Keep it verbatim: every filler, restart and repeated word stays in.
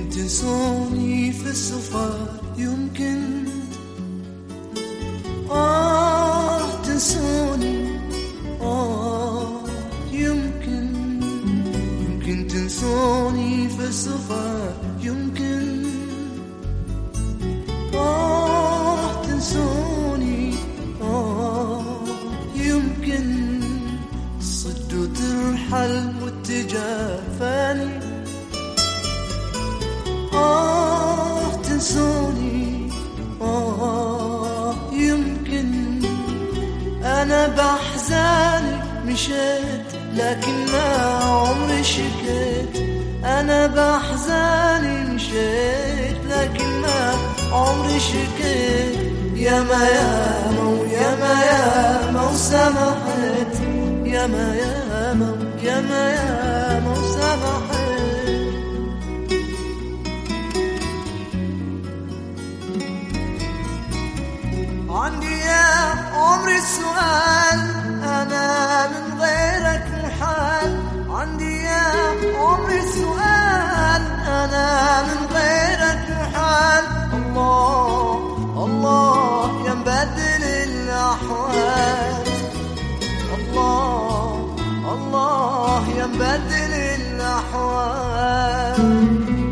تنسوني في السفر، يمكن آه تنسوني، آه يمكن يمكن تنسوني في السفر، يمكن آه تنسوني، آه يمكن صدوا ترحل واتجاه ثاني، آه تنسوني، آه يمكن أنا بأحزاني مشيت لكن ما عمري شكيت، أنا بأحزاني مشيت لكن ما عمري شكيت، ياما ياما وياما ياما وسامحت، ياما ياما وياما ياما وسامحت. عندي يا عمري السؤال، أنا من غيرك محال، عندي يا عمري السؤال، أنا من غيرك محال، الله الله يا مبدل الأحوال، الله الله يا مبدل الأحوال.